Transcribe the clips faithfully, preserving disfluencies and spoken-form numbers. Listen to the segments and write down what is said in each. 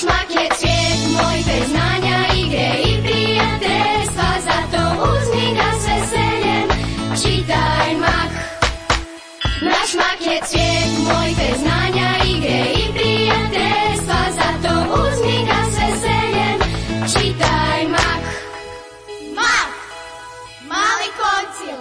mak je cvijet moj bez znanja, igre i prijateljstva, zato uzmi ga s veseljem, čitaj mak. Naš mak je cvijet moj bez znanja, igre i prijateljstva, zato uzmi ga s veseljem, čitaj mak. Mak! Mali koncil!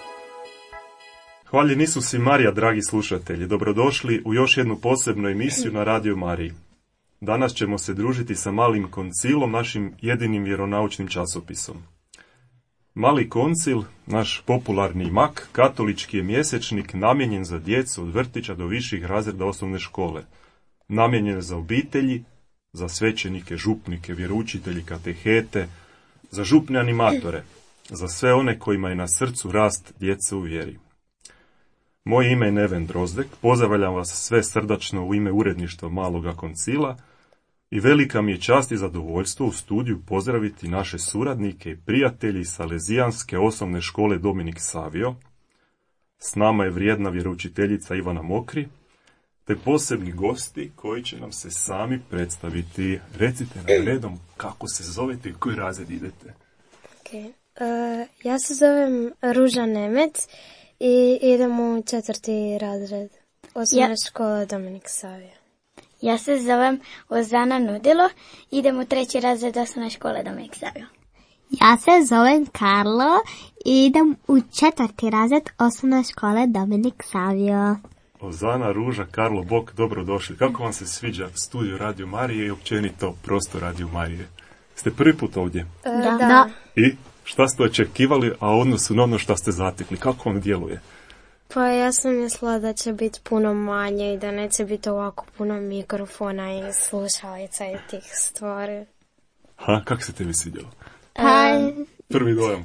Hvaljen Isus i Marija, dragi slušatelji, dobrodošli u još jednu posebnu emisiju na Radio Mariji. Danas ćemo se družiti sa Malim koncilom, našim jedinim vjeronaučnim časopisom. Mali koncil, naš popularni mak, katolički je mjesečnik namijenjen za djecu od vrtića do viših razreda osnovne škole. Namijenjen za obitelji, za svećenike, župnike, vjeroučitelji, katehete, za župne animatore, za sve one kojima je na srcu rast djece u vjeri. Moje ime je Neven Drozdek, pozdravljam vas sve srdačno u ime uredništva Maloga koncila i velika mi je čast i zadovoljstvo u studiju pozdraviti naše suradnike i prijatelji iz Salezijanske osnovne škole Dominik Savio. S nama je vrijedna vjeroučiteljica Ivana Mokri, te posebni gosti koji će nam se sami predstaviti. Recite nam redom kako se zovete i u koji razred idete. Okay. Uh, ja se zovem Ruža Nemec i idem u četvrti razred osnovne ja. škole Dominik Savio. Ja se zovem Ozana Nudilo, idem u treći razred osnovne škole Dominik Savio. Ja se zovem Karlo i idem u četvrti razred osnovne škole Dominik Savio. Ozana, Ruža, Karlo, Bog, dobrodošli. Kako vam se sviđa studio Radio Marije i općenito prostor Radio Marije? Ste prvi put ovdje? E, da. da. I šta ste očekivali, a u odnosu na ono što ste zatekli? Kako vam djeluje? Pa ja sam mislila da će biti puno manje i da neće biti ovako puno mikrofona i slušalica i tih stvari. Ha, kako se tebi svidjelo? Pa... Prvi dojam.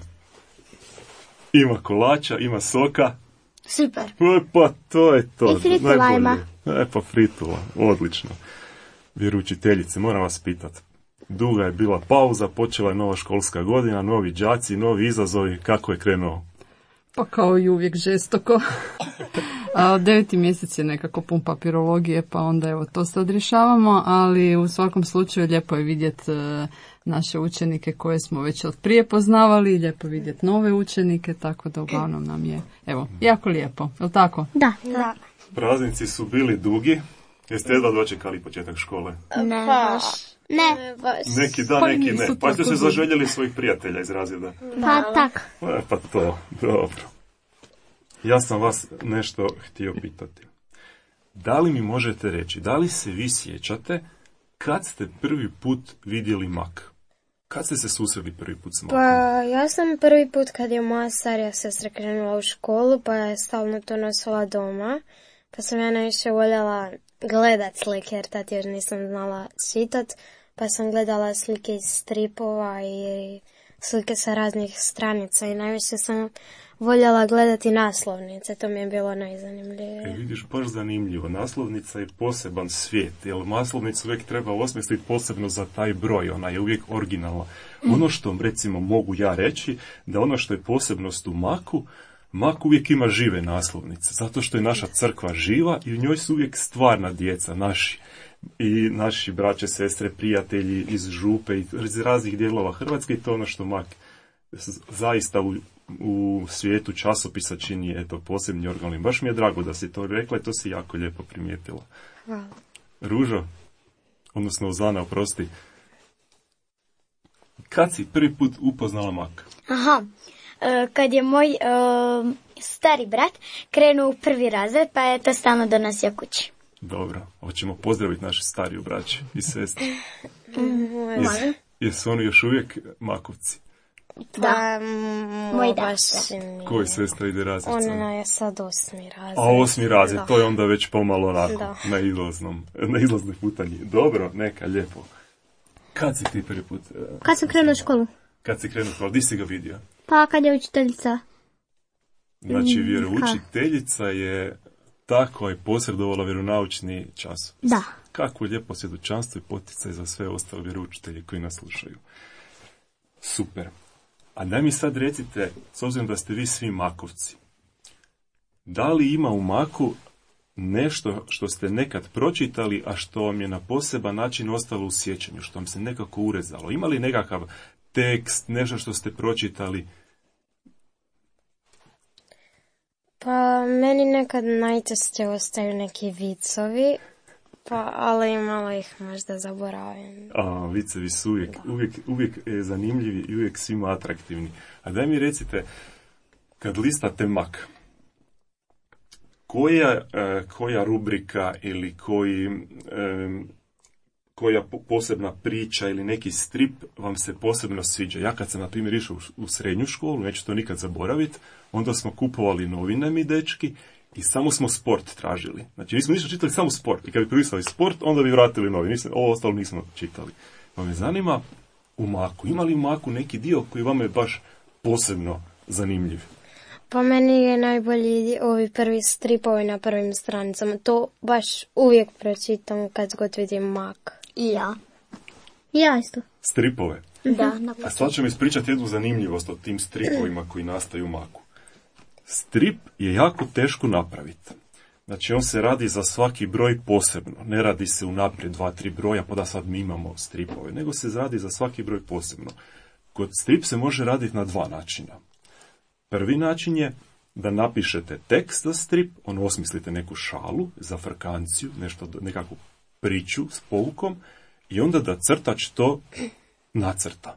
Ima kolača, ima soka. Super. E, pa to je to. I fritula ima. E pa fritula, odlično. Vjeroučiteljice, moram vas pitati. Duga je bila pauza, počela je nova školska godina, novi đaci, novi izazovi. Kako je krenuo? Pa kao i uvijek žestoko. A, deveti mjesec je nekako pun papirologije, pa onda evo to se odrješavamo, ali u svakom slučaju lijepo je vidjeti e, naše učenike koje smo već od prije poznavali, lijepo je vidjeti nove učenike, tako da uglavnom nam je, evo, jako lijepo, je li tako? Da, da. Praznici su bili dugi. Jeste jedva dočekali početak škole? Ne, baš. Ne. Neki da, neki ne. Pa ste se zaželjeli svojih prijatelja iz razreda. Pa tako. E, pa to, dobro. Ja sam vas nešto htio pitati. Da li mi možete reći, da li se vi sjećate kad ste prvi put vidjeli mak? Kad ste se susreli prvi put s makom? Pa ja sam prvi put kad je moja starija sestra krenula u školu, pa je stalno to nosila doma, pa sam ja najviše voljela gledat slike, jer tad još nisam znala čitat, pa sam gledala slike iz stripova i slike sa raznih stranica i najviše sam voljela gledati naslovnice, to mi je bilo najzanimljivije. E, vidiš, baš zanimljivo. Naslovnica je poseban svijet, jer naslovnicu uvijek treba osmisliti posebno za taj broj, ona je uvijek originalna. Ono što, recimo, mogu ja reći, da ono što je posebnost u maku, mak uvijek ima žive naslovnice, zato što je naša crkva živa i u njoj su uvijek stvarna djeca, naši i naši braće, sestre, prijatelji iz župe i iz raznih dijelova Hrvatske, i to ono što mak zaista u, u svijetu časopisa čini, eto, posebni organ. Baš mi je drago da si to rekla i to si jako lijepo primijetila. Hvala. Ružo, odnosno Ozana, oprosti, kad si prvi put upoznala mak? Aha, e, kad je moj e, stari brat krenuo u prvi razred, pa je to stalno donosio kući. Dobro, hoćemo pozdraviti naše stariju braće i sestre. Mm, Jes, jesu oni još uvijek makovci? Da, moj baš da. Koji sestra ide razred? Ona je sad osmi razred. A osmi razred, da. to je onda već pomalo onako, Da. na izlaznom, na izlaznoj putanji. Dobro, neka, lijepo. Kad si ti prvi put? uh, Kad sam krenuo u školu? Kad si krenuo u školu, di si ga vidio? Pa kad je učiteljica. Znači, Mm, vjeroučiteljica je ta koja je posredovala vjeronaučni časopis. Da. Kako je lijepo svjedočanstvo i poticaj za sve ostale vjeroučitelje koji nas slušaju. Super. A daj mi sad recite, s obzirom da ste vi svi makovci, da li ima u maku nešto što ste nekad pročitali, a što vam je na poseban način ostalo u sjećanju, što vam se nekako urezalo. Ima li nekakav tekst, nešto što ste pročitali? Pa meni nekad najčešće ostaju neki vicovi, pa, ali malo ih možda zaboravim. A, vicevi su uvijek, uvijek, uvijek zanimljivi i uvijek svima atraktivni. A daj mi recite, kad listate Mak, koja, koja rubrika ili koji, koja posebna priča ili neki strip vam se posebno sviđa? Ja kad sam, na primjer, išao u srednju školu, neću to nikad zaboraviti, onda smo kupovali novine mi dečki i samo smo sport tražili. Znači, nismo ništa čitali, samo sport. I kad bi pristali sport, onda bi vratili novine. Ovo ostalo nismo čitali. Pa me zanima, u Maku, ima li u Maku neki dio koji vam je baš posebno zanimljiv? Pa meni je najbolji ovi prvi stripovi na prvim stranicama. To baš uvijek pročitam kad god vidim Mak. I ja. Ja isto. Stripove? Da. A sad ću mi ispričati jednu zanimljivost o tim stripovima koji nastaju u Maku. Strip je jako teško napraviti. Znači, on se radi za svaki broj posebno. Ne radi se unaprijed dva, tri broja, pa da sad mi imamo stripove, nego se radi za svaki broj posebno. Kod strip se može raditi na dva načina. Prvi način je da napišete tekst za strip, ono osmislite neku šalu, za frkanciju, nešto, nekakvu priču s poukom i onda da crtač to nacrta.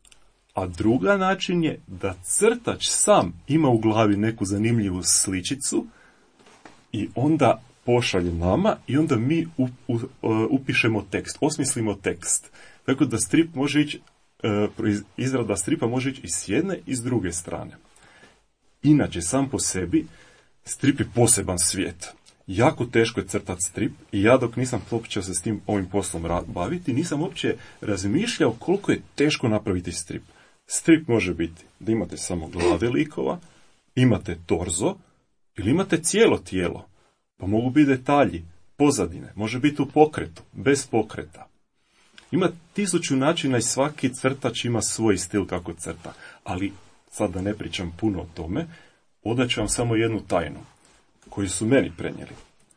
A druga način je da crtač sam ima u glavi neku zanimljivu sličicu i onda pošalje nama i onda mi up, up, upišemo tekst, osmislimo tekst. Tako da strip može ići, izrada stripa može ići i s jedne i s druge strane. Inače, sam po sebi, strip je poseban svijet. Jako teško je crtati strip i ja dok nisam počeo se s tim ovim poslom baviti, nisam uopće razmišljao koliko je teško napraviti strip. Strip može biti da imate samo glave likova, imate torzo ili imate cijelo tijelo. Pa mogu biti detalji, pozadine, može biti u pokretu, bez pokreta. Ima tisuću načina i svaki crtač ima svoj stil kako crta, ali sad da ne pričam puno o tome, odaću vam samo jednu tajnu koju su meni prenijeli.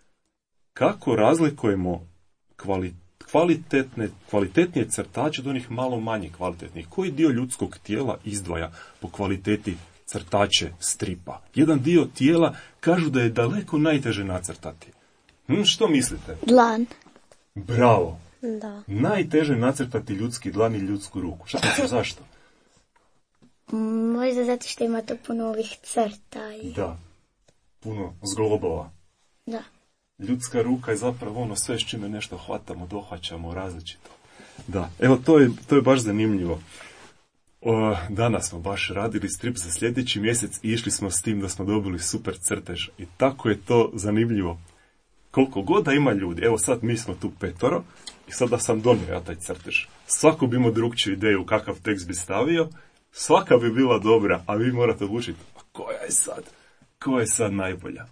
Kako razlikujemo kvali, kvalitetne, kvalitetnije crtače od onih malo manje kvalitetnih? Koji dio ljudskog tijela izdvaja po kvaliteti crtače stripa? Jedan dio tijela kažu da je daleko najteže nacrtati. Hm, što mislite? Dlan. Bravo. Da. Najteže nacrtati ljudski dlan i ljudsku ruku. Šta mislite, zašto? Možda zato što ima to puno ovih crta. I... Da, puno zglobova. Da. Ljudska ruka je zapravo ono sve s čime nešto hvatamo, dohvaćamo različito. Da, evo to je, to je baš zanimljivo. O, danas smo baš radili strip za sljedeći mjesec i išli smo s tim da smo dobili super crtež. I tako je to zanimljivo. Koliko god da ima ljudi, evo sad mi smo tu petoro i sada sam donio ja taj crtež. Svako bi imao drugčiju ideju kakav tekst bi stavio, svaka bi bila dobra, a vi morate odlučiti, a koja je sad? Koja je sad najbolja?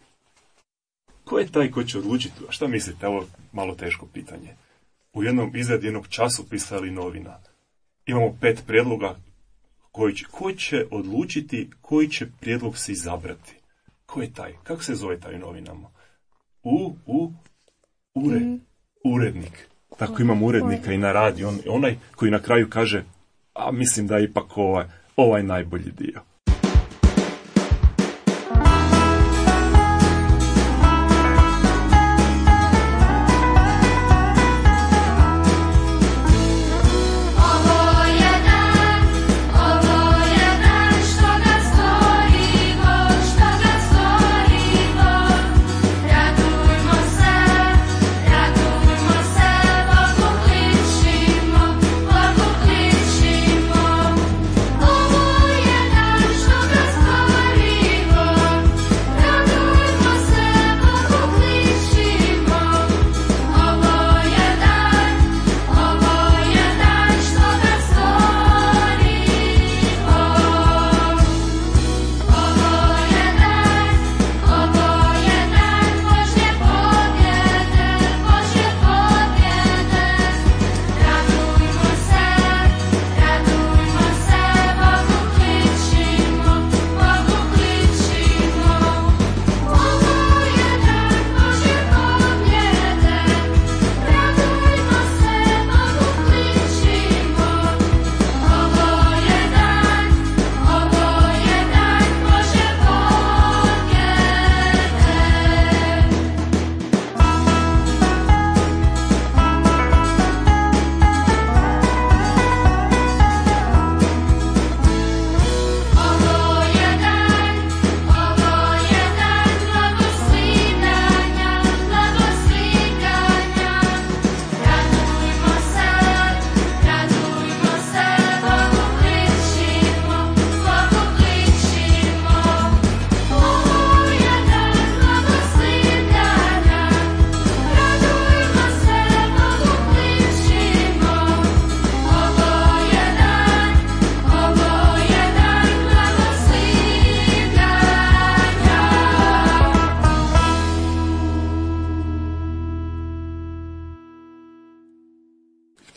Ko je taj ko će odlučiti? A šta mislite? Ovo je malo teško pitanje. U jednom izradi jednog časopisa ili novina imamo pet prijedloga koji će, koji će odlučiti koji će prijedlog se izabrati. Ko je taj? Kako se zove taj u novinama? U, u, ure, urednik. Tako imamo urednika i na radiju. On, onaj koji na kraju kaže, a mislim da je ipak ovaj, ovaj najbolji dio. Ovo je dan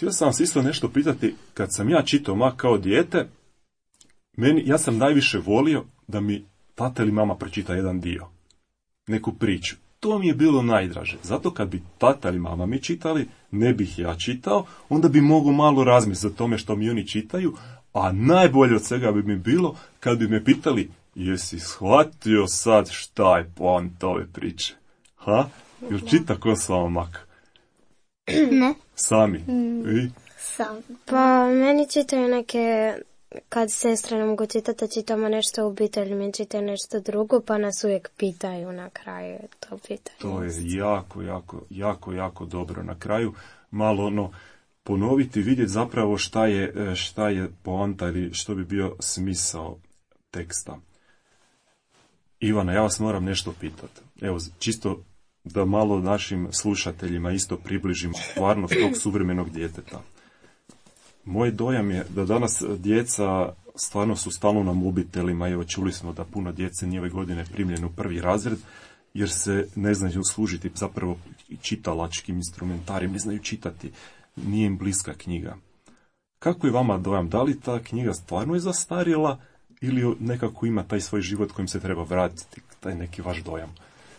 htio sam vas isto nešto pitati, kad sam ja čitao Mak kao dijete, meni, ja sam najviše volio da mi tata ili mama pročita jedan dio, neku priču. To mi je bilo najdraže. Zato kad bi tata ili mama mi čitali, ne bih ja čitao, onda bi mogao malo razmisliti o tome što mi oni čitaju, a najbolje od svega bi mi bilo kad bi me pitali, jesi shvatio sad šta je poanta ove priče? Ha? Jel čita ko s vama Mak? Ne. Sami? I? Sam. Pa meni čitaju neke, kad sestre ne mogu čitati, čitamo nešto u obitelji, mi čitaju nešto drugo, pa nas uvijek pitaju na kraju to pitanje. To je jako, jako, jako, jako dobro. Na kraju malo ono ponoviti, vidjeti zapravo šta je, šta je poanta ili što bi bio smisao teksta. Ivana, ja vas moram nešto pitati. Evo, čisto da malo našim slušateljima isto približimo stvarnost tog suvremenog djeteta. Moj dojam je da danas djeca stvarno su stalno na mobitelima. Evo, čuli smo da puno djece nije ove godine primljeno u prvi razred, jer se ne znaju služiti zapravo čitalačkim instrumentarijem, ne znaju čitati, nije im bliska knjiga. Kako je vama dojam? Da li ta knjiga stvarno je zastarjela ili nekako ima taj svoj život kojim se treba vratiti, taj neki vaš dojam?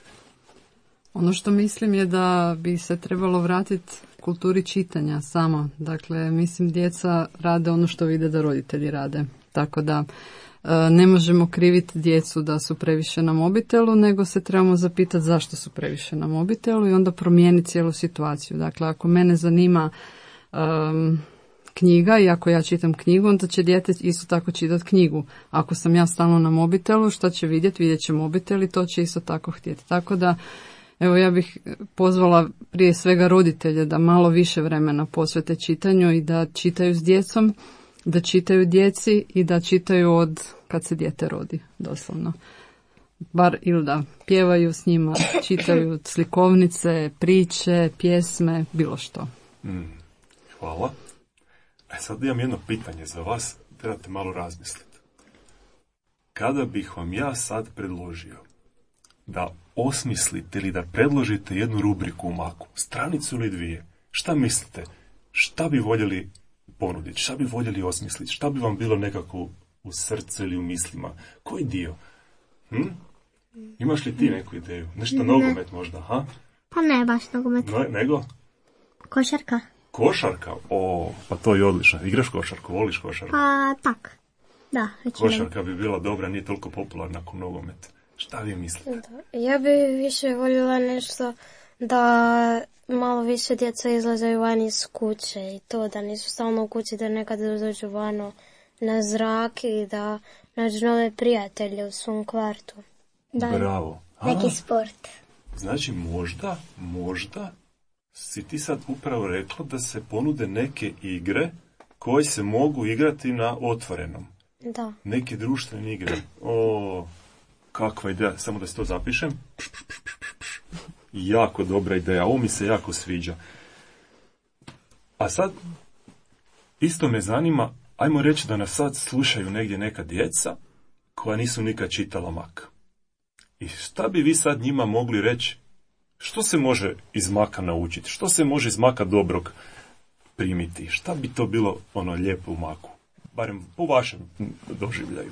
Ono što mislim je da bi se trebalo vratiti kulturi čitanja samo. Dakle, mislim, djeca rade ono što vide da roditelji rade. Tako da e, ne možemo kriviti djecu da su previše na mobitelu, nego se trebamo zapitati zašto su previše na mobitelu i onda promijeniti cijelu situaciju. Dakle, ako mene zanima um, knjiga i ako ja čitam knjigu, onda će dijete isto tako čitati knjigu. Ako sam ja stalno na mobitelu, što će vidjeti? Vidjet će mobitel i to će isto tako htjeti. Tako da, evo, ja bih pozvala prije svega roditelje da malo više vremena posvete čitanju i da čitaju s djecom, da čitaju djeci i da čitaju od kad se dijete rodi, doslovno. Bar ili da pjevaju s njima, čitaju slikovnice, priče, pjesme, bilo što. Mm, hvala. E sad imam jedno pitanje za vas, trebate malo razmisliti. Kada bih vam ja sad predložio da osmislite ili da predložite jednu rubriku u Maku, stranicu ili dvije, šta mislite? Šta bi voljeli ponuditi? Šta bi voljeli osmisliti? Šta bi vam bilo nekako u srcu ili u mislima? Koji dio? Hm? Imaš li ti neku ideju? Nešto Ne. nogomet možda, ha? Pa ne baš nogomet. No, nego? Košarka. Košarka? O, pa to je odlično. Igraš košarku? Voliš košarku? Pa tak. Da, većinom. Košarka bi bila dobra, nije toliko popularna kao nogomet. Šta vi mislite? Da. Ja bi više voljela nešto da malo više djeca izlaze van iz kuće i to da nisu stalno u kući, da nekada dođu vano na zrak i da nađu nove prijatelje u svom kvartu. Da. Bravo. A, Neki sport. znači možda, možda si ti sad upravo rekla da se ponude neke igre koje se mogu igrati na otvorenom. Da. Neke društvene igre. O, kakva ideja, samo da se to zapišem. Pš, pš, pš, pš, pš. Jako dobra ideja, ovo mi se jako sviđa. A sad, isto me zanima, ajmo reći da nas sad slušaju negdje neka djeca koja nisu nikad čitala Mak. I šta bi vi sad njima mogli reći? Što se može iz Maka naučiti? Što se može iz Maka dobrog primiti? Šta bi to bilo ono lijepo u Maku? Barem po vašem doživljaju.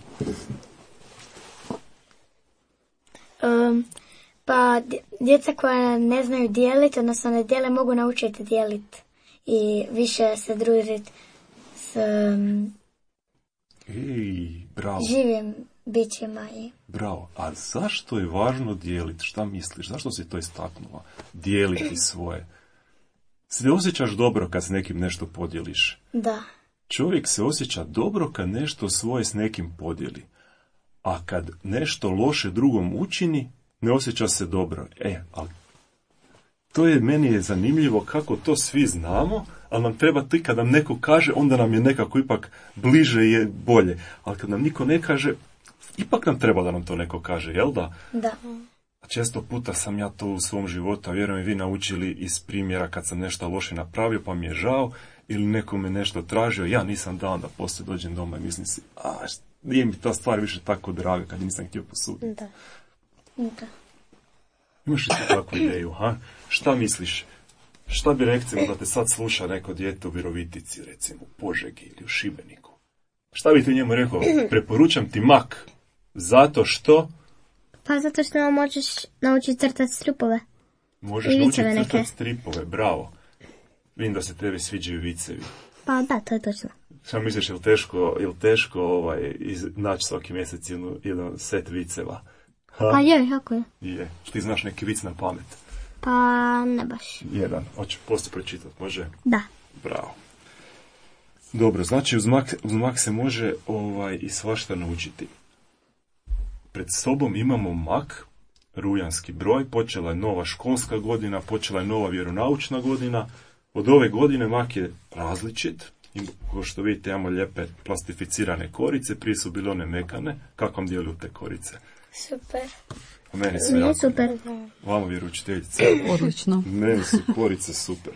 Um, pa dje- djeca koja ne znaju dijeliti, odnosno ne dijele, mogu naučiti dijeliti i više se družiti s um, Ej, bravo, živim bićima. I bravo. A zašto je važno dijeliti? Šta misliš? Zašto si to istaknula? Dijeliti svoje. Se ne osjećaš dobro kad s nekim nešto podijeliš? da, Čovjek se osjeća dobro kad nešto svoje s nekim podijeli. A kad nešto loše drugom učini, ne osjeća se dobro. E, ali to je, meni je zanimljivo kako to svi znamo, ali nam treba ti kad nam neko kaže, onda nam je nekako ipak bliže i je bolje. Ali kad nam niko ne kaže, ipak nam treba da nam to neko kaže, jel da? da, Često puta sam ja to u svom životu, a vjerujem i vi naučili iz primjera kad sam nešto loše napravio pa mi je žao, ili neko me nešto tražio, ja nisam dao, da poslije dođem doma i mislim si, a nije mi ta stvar više tako draga kad nisam htio posuditi. Da. da. Imaš li ti takvu ideju, ha? Šta misliš? Šta bi recimo da te sad sluša neko dijete u Virovitici, recimo u Požegi ili u Šibeniku? Šta bi ti njemu rekao? Preporučam ti mak. Zato što... Pa zato što nam možeš naučiti crtati stripove. Možeš naučiti crtati stripove, bravo. Vidim da se tebi sviđaju vicevi. Pa da, to je točno. Šta misliš, je li teško, je li teško ovaj, iz, naći svaki mjesec jednu, jedan set viceva? Ha? Pa je, jako je. Je. Ti znaš neki vic na pamet? Pa ne baš. Jedan. Hoću poslije pročitati, može? Da. Bravo. Dobro, znači uz mak, uz mak se može ovaj, i svašta naučiti. Pred sobom imamo mak, rujanski broj, počela je nova školska godina, počela je nova vjeronaučna godina. Od ove godine mak je različit. I, kao što vidite, imamo lijepe plastificirane korice, prije su bile one mekane. Kako vam djeluju te korice? Super. A meni su Nije jako. super. Vamo vjeroučiteljice. Odlično. Meni su korice super.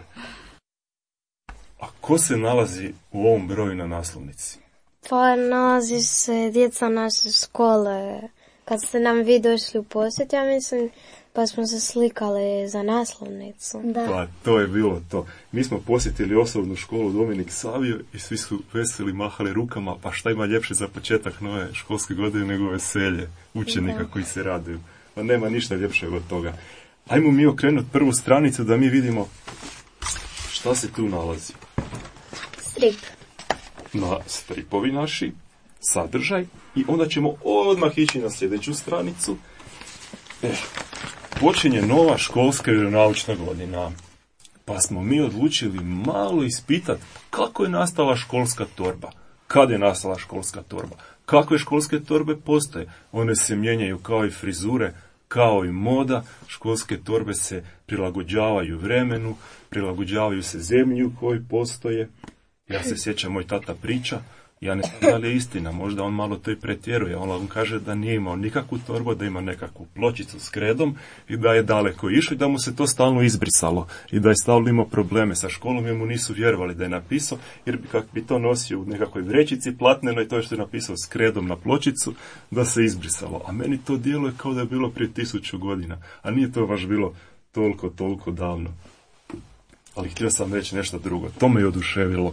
A ko se nalazi u ovom broju na naslovnici? Pa nalazi se djeca naše škole. Kad ste nam vi došli u posjet, ja mislim, pa smo se slikali za naslovnicu. Da. Pa to je bilo to. Mi smo posjetili osnovnu školu Dominik Savio i svi su veseli mahali rukama, pa šta ima ljepše za početak nove školske godine nego veselje učenika da. Koji se raduju. Pa nema ništa ljepšeg od toga. Ajmo mi okrenuti prvu stranicu da mi vidimo šta se tu nalazi. Strip. Na stripovi naši, sadržaj, i onda ćemo odmah ići na sljedeću stranicu. E, počinje nova školska vjeronaučna godina. Pa smo mi odlučili malo ispitati kako je nastala školska torba. Kad je nastala školska torba? Kakve školske torbe postoje? One se mijenjaju kao i frizure, kao i moda. Školske torbe se prilagođavaju vremenu, prilagođavaju se zemlji u kojoj postoje. Ja se sjećam, moj tata priča, ja ne znam da li je istina, možda on malo to i pretjeruje. On, on kaže da nije imao nikakvu torbu, da ima nekakvu pločicu s kredom i da je daleko išao i da mu se to stalno izbrisalo i da je stalno imao probleme sa školom jer mu nisu vjerovali da je napisao, jer bi, kak bi to nosio u nekakvoj vrećici platneno i to što je napisao s kredom na pločicu, da se izbrisalo. A meni to djeluje kao da je bilo prije tisuću godina, a nije to baš bilo toliko, toliko davno. Ali htio sam reći nešto drugo, to me je oduševilo.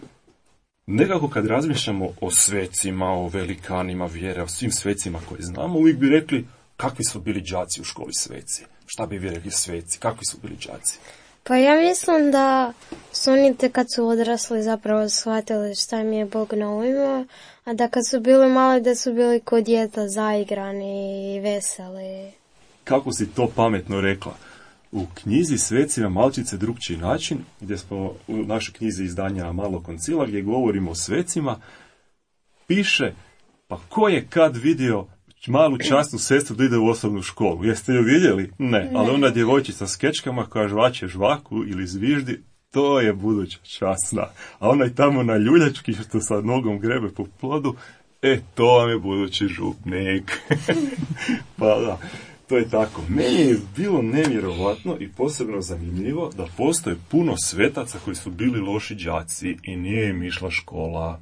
Nekako kad razmišljamo o svecima, o velikanima vjere, o svim svecima koje znamo, uvijek bi rekli kakvi su bili đaci u školi sveci. Šta bi vi rekli sveci, kakvi su bili đaci? Pa ja mislim da su oni te kad su odrasli zapravo shvatili šta im je Bog naumio, a da kad su bili mali da su bili kod djeta zaigrani i veseli. Kako si to pametno rekla? U knjizi Sveci na malčice drugčiji način, gdje smo u našoj knjizi izdanja Malo koncila, gdje govorimo o svecima, piše, pa ko je kad vidio malu časnu sestru da ide u osnovnu školu? Jeste ju vidjeli? Ne. Ali onda djevojčica s kečkama koja žvače žvaku ili zviždi, to je buduća časna. A onaj tamo na ljuljački što sa nogom grebe po plodu, e, to vam je budući župnik. Pa da. To je tako. Meni je bilo nevjerovatno i posebno zanimljivo da postoje puno svetaca koji su bili loši đaci i nije im išla škola.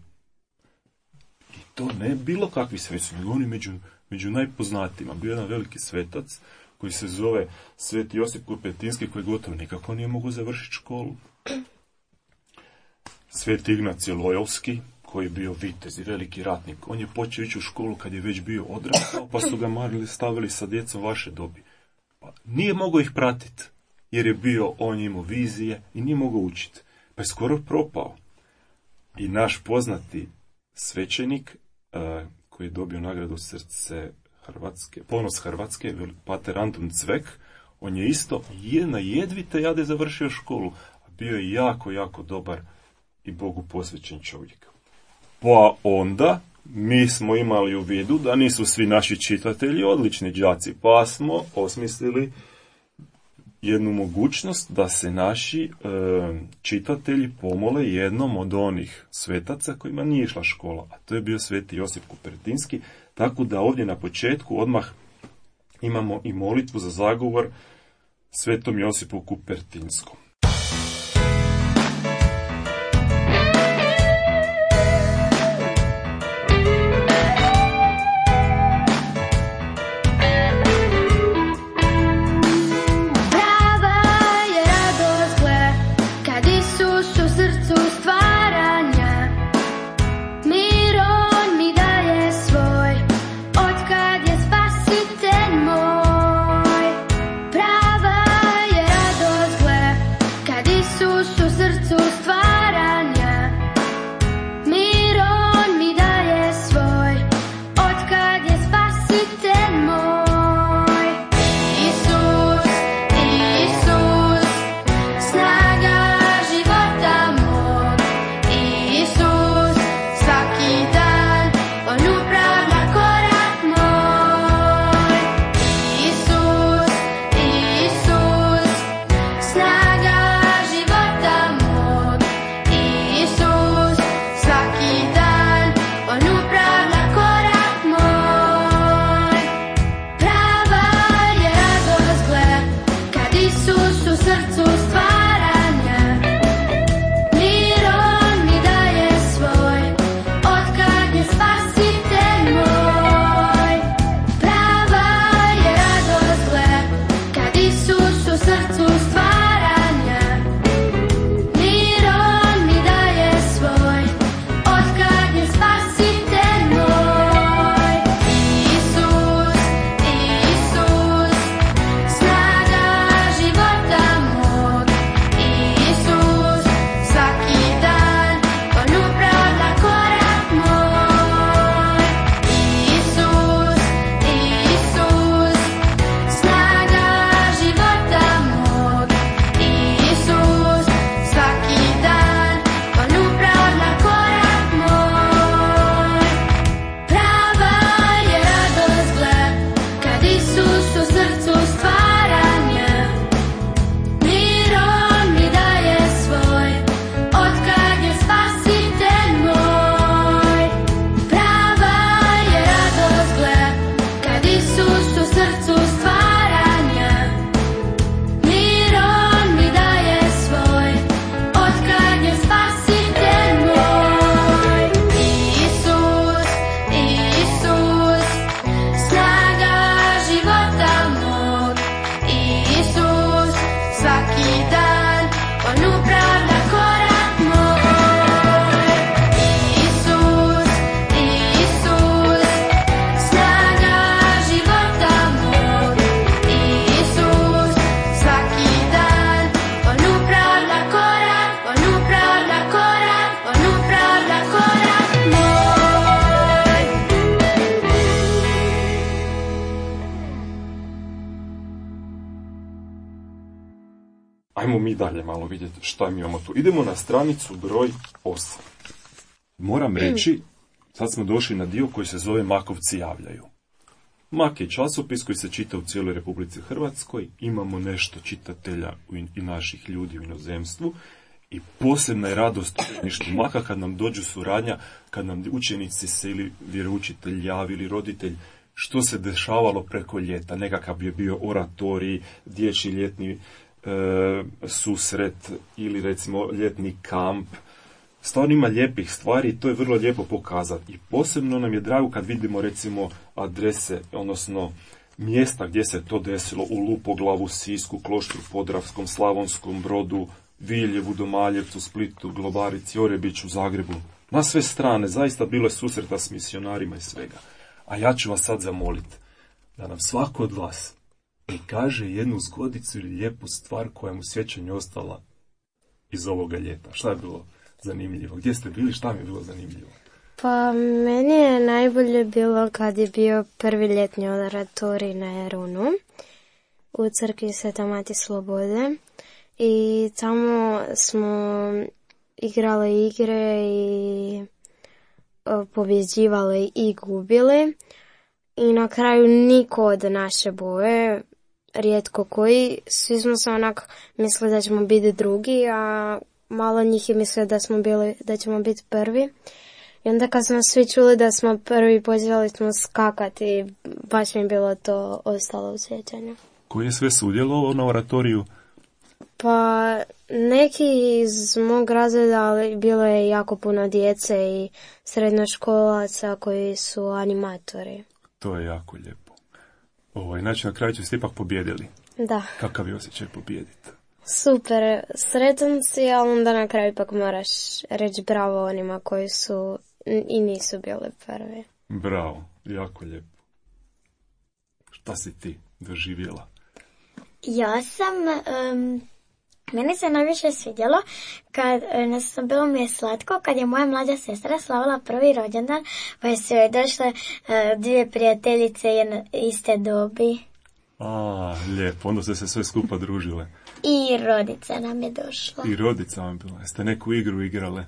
I to ne bilo kakvi sveci, nego oni među, među najpoznatijima. Bio jedan veliki svetac koji se zove Sveti Josip Kupetinski, koji gotovo nikako nije mogu završiti školu. Sveti Ignacije Lojolski, koji je bio vitez i veliki ratnik. On je počeo ići u školu kad je već bio odrastao, pa su ga marili stavili sa djecom vaše dobi. Pa nije mogao ih pratiti, jer je bio, on imao vizije i nije mogao učiti. Pa je skoro propao. I naš poznati svećenik, uh, koji je dobio nagradu Srce Hrvatske, ponos Hrvatske, pater Anton Cvek, on je isto je na jedvite jade završio školu, a bio je jako, jako dobar i Bogu posvećen čovjek. Pa onda mi smo imali u vidu da nisu svi naši čitatelji odlični đaci, pa smo osmislili jednu mogućnost da se naši e, čitatelji pomole jednom od onih svetaca kojima nije išla škola, a to je bio Sveti Josip Kupertinski, tako da ovdje na početku odmah imamo i molitvu za zagovor Svetom Josipu Kupertinskom. Prava je radost gle, Idemo mi dalje malo vidjeti šta mi imamo tu. Idemo na stranicu broj osam. Moram reći, sad smo došli na dio koji se zove Makovci javljaju. Mak je časopis koji se čita u cijeloj Republici Hrvatskoj. Imamo nešto čitatelja i naših ljudi u inozemstvu. I posebna je radost u učeništvu Maka kad nam dođu suradnja, kad nam učenici se ili vjeroučitelj javi ili roditelj, što se dešavalo preko ljeta. Nekakav je bio oratorij, dječji ljetni e, susret ili recimo ljetni kamp. Stvarno ima lijepih stvari i to je vrlo lijepo pokazati. I posebno nam je drago kad vidimo recimo adrese, odnosno mjesta gdje se to desilo u Lupoglavu, Sisku, Kloštru Podravskom, Slavonskom Brodu, Viljevu, Domaljevcu, Splitu, Globarici, Orebiću, Zagrebu. Na sve strane, zaista bilo je susreta s misionarima i svega. A ja ću vas sad zamoliti da nam svako od vas kaže jednu zgodicu ili lijepu stvar koja mu sjećanju ostala iz ovoga ljeta. Šta je bilo zanimljivo? Gdje ste bili? Šta mi je bilo zanimljivo? Pa meni je najbolje bilo kad je bio prvi ljetni oratorij na Jarunu u crkvi Sveta Mati Slobode. I tamo smo igrali igre i pobjeđivali i gubili. I na kraju niko od naše boje, rijetko koji, svi smo se onak mislili da ćemo biti drugi, a malo njih je mislili da smo bili, da ćemo biti prvi. I onda kad smo svi čuli da smo prvi, počeli smo skakati i baš mi je bilo to ostalo u sjećanju. Koji je sve sudjelovao na oratoriju? Pa neki iz mog razreda, ali bilo je jako puno djece i srednjoškolaca koji su animatori. To je jako lijepo. Ovaj, znači na kraju ste ipak pobjedili. Da. Kakav je osjećaj pobijediti? Super, sretan si, ali onda na kraju ipak moraš reći bravo onima koji su i nisu bili prvi. Bravo, jako lijepo. Šta si ti doživjela? Ja sam, um, meni se najviše svidjelo kad nas bilo mi je slatko kad je moja mlađa sestra slavila prvi rođendan, pa su joj došle uh, dvije prijateljice jedne iste dobi. A, lijepo, onda ste se sve skupa družile. I rodica nam je došla. I rodica vam je bila. Jeste neku igru igrale?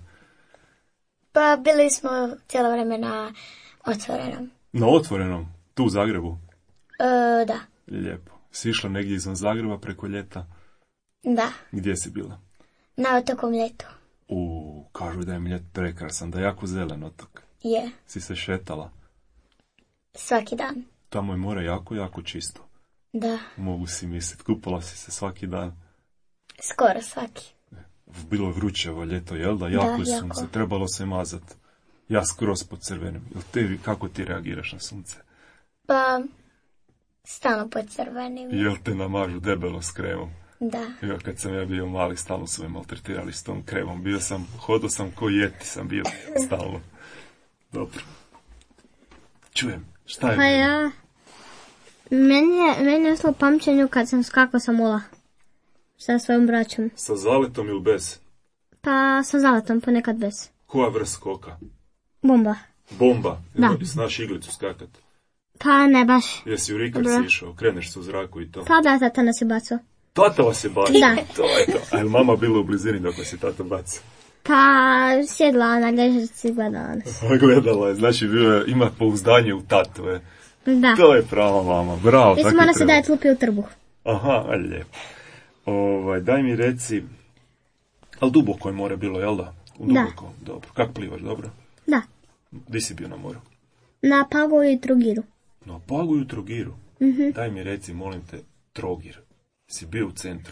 Pa bili smo cijelo vrijeme na otvorenom. Na otvorenom? Tu u Zagrebu? Uh, da. Lijepo. Si išla negdje izvan Zagreba preko ljeta? Da. Gdje si bila? Na otoku Mljetu. U, kažu da je Mljet prekrasan, da je jako zelen otok. Je. Si se šetala? Svaki dan. Tamo je more jako, jako čisto. Da. Mogu si misliti, kupala si se svaki dan. Skoro svaki. Bilo je vrućevo ljeto, jel da? Jako da, je sunce, jako. Trebalo se mazati. Ja skroz pod crvenim. Jel te, kako ti reagiraš na sunce? Pa, stalno pod crvenim. Jel te namažu debelo s kremom? Da. Ja, kad sam ja bio mali, stalno su me maltretirali s tom kremom. Bio sam, hodao sam ko jeti sam bio stalno. Dobro. Čujem, šta je Pa bilo? ja, meni je, meni je ostalo pamćenju kad sam skakao sa mula. Sa svojom braćom. Sa zaletom ili bez? Pa sa zaletom, ponekad bez. Koja vrst skoka? Bomba. Bomba? Da. Znaš iglicu skakat? Pa ne baš. Jesi u Rikarci Dobro. išao, kreneš se u zraku i to? Pa da, tata nas je bacao. Tata vas je bacio? Da. To je to. A je mama bila u blizini dok vas je tata bacio? Pa sjedla na lježaci i gledala nas. Gledala je, znači bilo je, ima pouzdanje u tatu, je. Da. To je prava mama, bravo. Mislim, tako ona se treba. daje tlupi u trbuh. Aha, a lijepo. Ovaj, daj mi reci, ali duboko je more bilo, jel da? U Da. duboko, dobro. Kako plivaš, dobro? Da. Di si bio na moru? Na Pagu i Trogiru. Na Pagu i u Trogiru. Mhm. Daj mi reci, molim te, Trogir. Si bio u centru.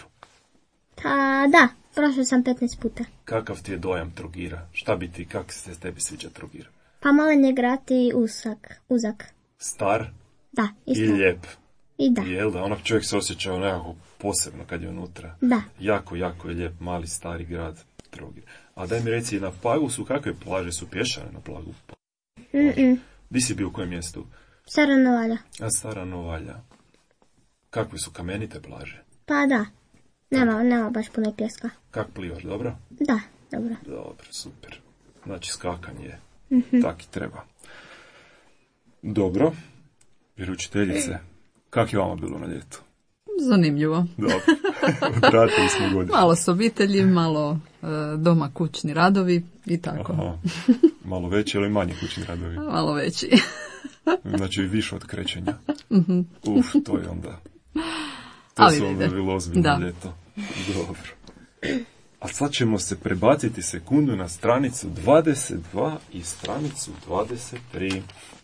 Pa da, prošao sam petnaest puta. Kakav ti je dojam Trogira? Šta bi ti, kak se tebi sviđa Trogir? Pa malen je grad i usak, uzak. Star Da, isto. i lijep. I da. Jel da, onak čovjek se osjećao nekako posebno kad je unutra. Da. Jako, jako je lijep, mali, stari grad Trogir. A daj mi reci, na Pagu su kakve plaže, su pješane na Pagu? Mm-mm. Di si bio u kojem mjestu? Stara Novalja. A Stara Novalja. Kakve su kamenite plaže? Pa da. Nema, nema baš puno pjeska. Kak plivaš, dobro? Da, dobro. Dobro, super. Znači skakanje je. Mhm. Tak i treba. Dobro. Vjeručiteljice, kak je vama bilo na ljetu? Zanimljivo. Dobro, odvratili smo godine. Malo s obitelji, malo e, doma kućni radovi i tako. Aha. Malo veći ili manji kućni radovi? Malo veći. Znači više od krećenja. Mm-hmm. Uf, to je onda... To Ali su onda ide. bilo ozbiljno Da. ljeto. Dobro. A sad ćemo se prebaciti sekundu na stranicu dvadeset dva i stranicu dvadeset tri.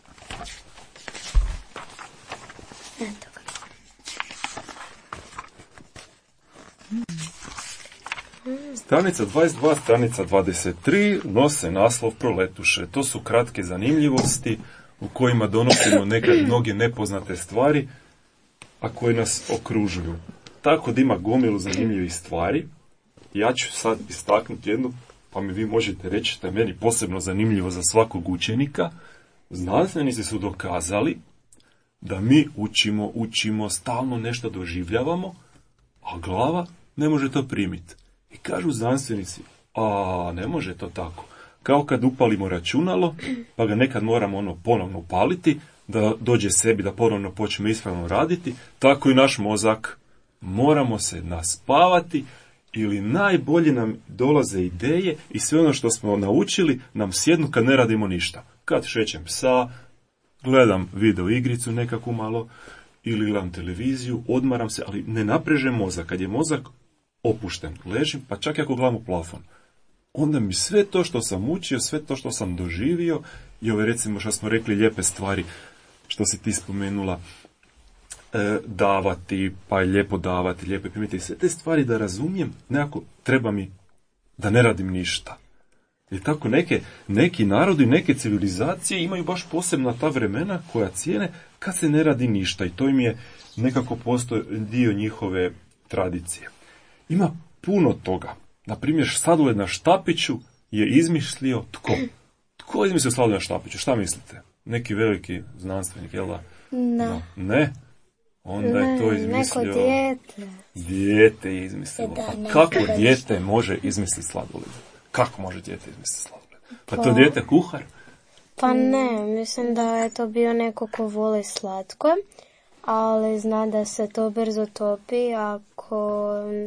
Stranica dvadeset dva, stranica dvadeset tri nose naslov Proletuše. To su kratke zanimljivosti u kojima donosimo neke mnoge nepoznate stvari, a koje nas okružuju. Tako da ima gomilu zanimljivih stvari. Ja ću sad istaknuti jednu, pa mi vi možete reći da je meni posebno zanimljivo za svakog učenika. Znanstvenici su dokazali da mi učimo, učimo, stalno nešto doživljavamo, a glava ne može to primiti. I kažu znanstvenici, a ne može to tako. Kao kad upalimo računalo, pa ga nekad moramo ono ponovno upaliti, da dođe sebi, da ponovno počne ispravno raditi, tako i naš mozak. Moramo se naspavati, ili najbolje nam dolaze ideje i sve ono što smo naučili nam sjednu kad ne radimo ništa. Kad šećem psa, gledam video igricu nekako malo, ili gledam televiziju, odmaram se, ali ne naprežem mozak. Kad je mozak opušten, ležim, pa čak i ako gledam u plafon, onda mi sve to što sam učio, sve to što sam doživio, i ove recimo što smo rekli lijepe stvari, što si ti spomenula, e, davati, pa je lijepo davati, lijepo primiti, sve te stvari da razumijem, nekako treba mi da ne radim ništa. I tako neke, neki narodi, neke civilizacije imaju baš posebna ta vremena koja cijene kad se ne radi ništa, i to im je nekako postoji dio njihove tradicije. Ima puno toga. Naprimjer, sladoled na štapiću je izmislio tko? Tko je izmislio sladoled na štapiću? Šta mislite? Neki veliki znanstvenik, jel da? No. Ne? Onda je to izmislio... Neko dijete. Dijete je izmislilo. Da, Pa ne, kako to dijete može izmisliti sladoled? Kako može dijete izmisliti sladoled? Pa to dijete kuhar? Pa ne, mislim da je to bio neko ko voli slatko, ali zna da se to brzo topi ako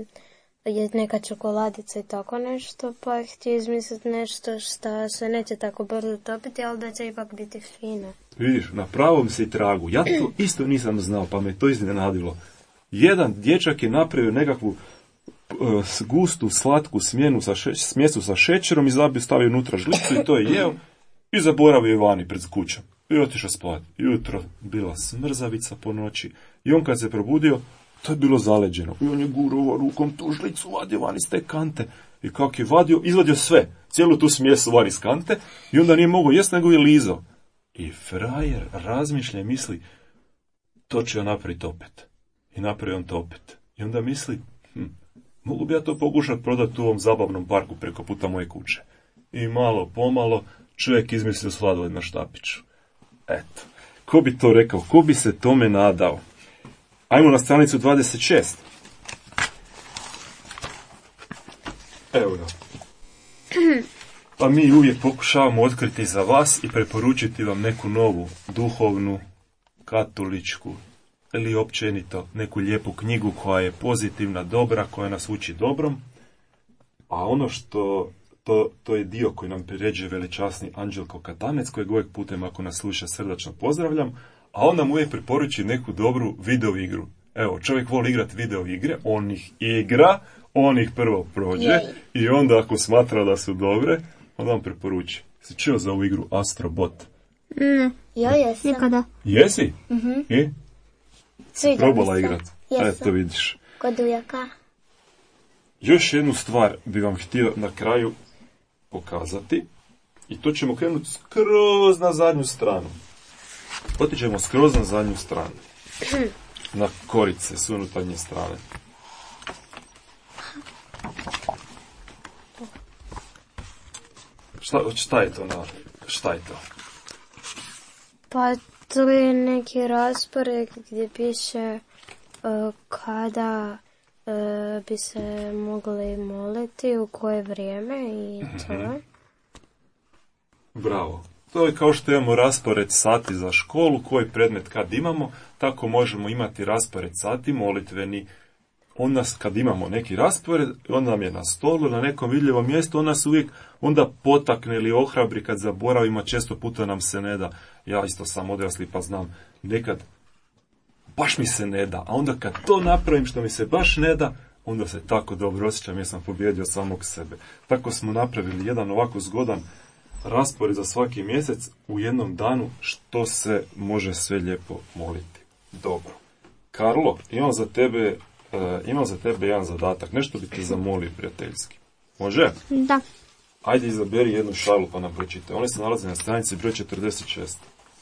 je neka čokoladica i tako nešto, pa je htio izmisliti nešto što se neće tako brzo topiti, ali da će ipak biti fino. Vidiš, na pravom si tragu. Ja to isto nisam znao, pa me to iznenadilo. Jedan dječak je napravio nekakvu uh, gustu, slatku smjenu sa še, smjesu sa šećerom i zabio, stavio unutra žlicu i to je jeo i zaboravio je vani pred kućom. I otišao spavati. Jutro bila smrzavica po noći i on kad se probudio, to je bilo zaleđeno. I on je gurao rukom tu žlicu, vadio van iz te kante. I kako je vadio, izvadio sve. Cijelu tu smjesu van iz kante i onda nije mogao jest, nego je lizao. I frajer razmišlja i misli, to će on napraviti opet. I napravi on to opet. I onda misli, hm, mogu bi ja to pokušati prodati u ovom zabavnom parku preko puta moje kuće. I malo pomalo čovjek izmislio sladoled na štapiću. Eto, ko bi to rekao, ko bi se tome nadao? Ajmo na stranicu dvadeset šest. Evo ga. Pa mi uvijek pokušavamo otkriti za vas i preporučiti vam neku novu, duhovnu, katoličku ili općenito neku lijepu knjigu koja je pozitivna, dobra, koja nas uči dobrom. A ono što, to, to je dio koji nam priređuje veličasni Anđelko Katanec, kojeg uvijek putem ako nas sluša srdačno pozdravljam, a on nam uvijek preporuči neku dobru video igru. Evo, čovjek voli igrati video igre, on ih igra, on ih prvo prođe Jej. I onda ako smatra da su dobre, onda vam preporuči. Si čuo za ovu igru Astrobot? Mm, ja jesam. Nikada. Jesi? Mm-hmm. I? Sviđa probala mi se. igrat? Jesam. Eto vidiš. Kod ujaka. Još jednu stvar bi vam htio na kraju pokazati. I to ćemo krenuti skroz na zadnju stranu. Otićemo skroz na zadnju stranu. Na korice s unutarnje strane. Šta, šta je to na... Šta je to? Pa to je neki raspored gdje piše uh, kada uh, bi se mogli moliti, u koje vrijeme i to. Mm-hmm. Bravo. To je kao što imamo raspored sati za školu, koji predmet kad imamo, tako možemo imati raspored sati molitveni. On nas, kad imamo neki raspored, on nam je na stolu, na nekom vidljivom mjestu, on nas uvijek onda potakne ili ohrabri kad zaboravimo, često puta nam se ne da. Ja isto sam odrasli pa znam, nekad baš mi se ne da, a onda kad to napravim što mi se baš ne da, onda se tako dobro osjećam jer sam pobjedio samog sebe. Tako smo napravili jedan ovako zgodan raspored za svaki mjesec u jednom danu što se može sve lijepo moliti. Dobro. Karlo, imam za tebe, uh, imam za tebe jedan zadatak. Nešto bi te zamolio prijateljski. Može? Da. Ajde izaberi jednu šalu pa nam pročitaj. One se nalaze na stranici broj četrdeset šest.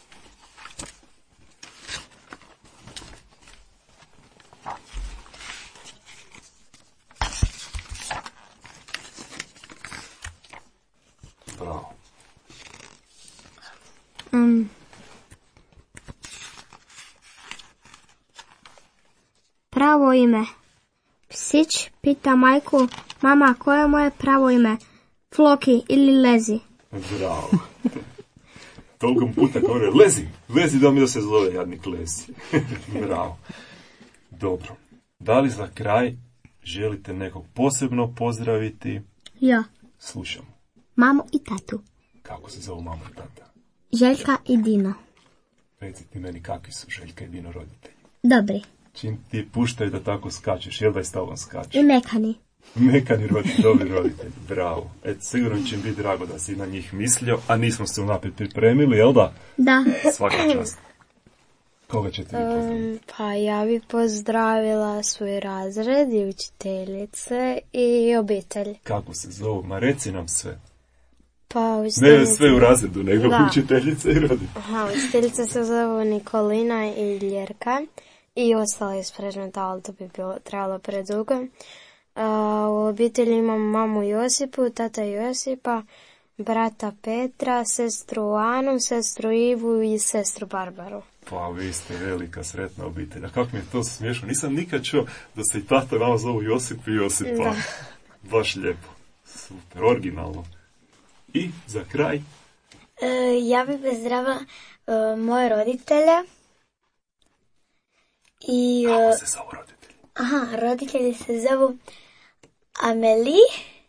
Bravo. Um. Pravo ime. Psić pita majku, mama, koje je moje pravo ime? Floki ili Lezi? Bravo. Toliko puta govore, Lezi, Lezi da mi da se zove jadnik Lezi. Bravo. Dobro. Da li za kraj želite nekog posebno pozdraviti? Ja. Slušamo. Mamu i tatu. Kako se zovu mama i tata? Željka i Dino. Reci ti meni kakvi su Željka i Dino roditelji. Dobri. Čim ti puštaju da tako skačeš, jel da je s tobom skače? I mekani. Mekani roditelji, dobri roditelji, bravo. Eto, sigurno će im biti drago da si na njih mislio, a nismo se unaprijed pripremili, jel da? Da. Svaka čast. Koga ćete vi pozdraviti? Um, pa ja bi pozdravila svoj razred i učiteljice i obitelj. Kako se zovu? Ma reci nam sve. Pa Ne učiteljice... sve u razredu, nego Da. učiteljice i roditelji. Aha, učiteljice se zovu Nikolina i Ljerka i ostale iz predmeta, ali to bi bilo, trebalo predugo. Uh, u obitelji imam mamu Josipu, tata Josipa, brata Petra, sestru Anu, sestru Ivu i sestru Barbaru. Pa vi ste velika sretna obitelj. A kako mi je to smiješno? Nisam nikad čuo da se i tata i mama zovu Josip i Josipa. Da. Baš lijepo. Super, originalno. I za kraj, E, ja bih pozdravila e, moje roditelje. I, e, kako se zovu roditelji? aha, roditelji se zovu Amelie.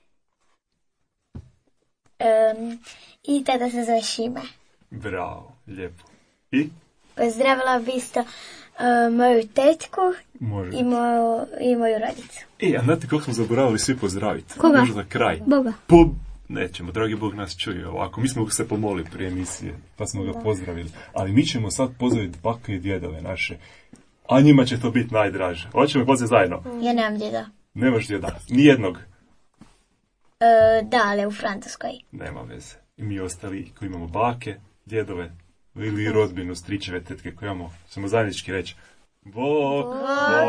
E, I tada se zove Šime. Bravo, lijepo. I? Pozdravila bi isto e, moju tetku Može. i moju, i moju rodicu. E, a znate kako smo zaboravili svi pozdraviti? Koga? Možda za kraj. Boga. Po... Nećemo, dragi Bog nas čuje ovako. Mi smo se pomolili prije emisije, pa smo ga pozdravili. Ali mi ćemo sad pozdraviti bake i djedove naše. A njima će to biti najdraže. Hoćemo pozdraviti zajedno. Ja nemam djeda. Nemaš djeda. Nijednog. E, da, ali u Francuskoj. Nema veze. I mi ostali koji imamo bake, djedove ili rodbinu, stričeve, tetke koje imamo, ćemo zajednički reći Bog, Bog.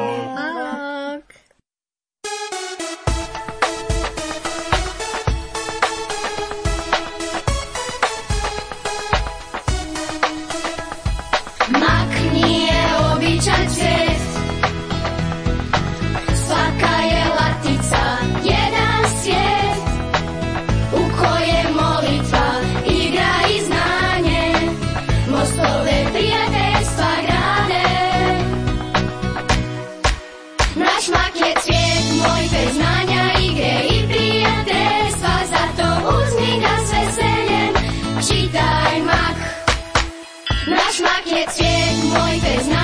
Mak nije običan cvijet, svaka je latica jedan svijet, u kojem molitva igra i znanje, mostove prijateljstva grade. Naš mak je cvijet moj bez znanja, igre i prijateljstva, zato uzmi ga s veseljem, čitaj mak. Naš mak je cvijet moj bez znanja.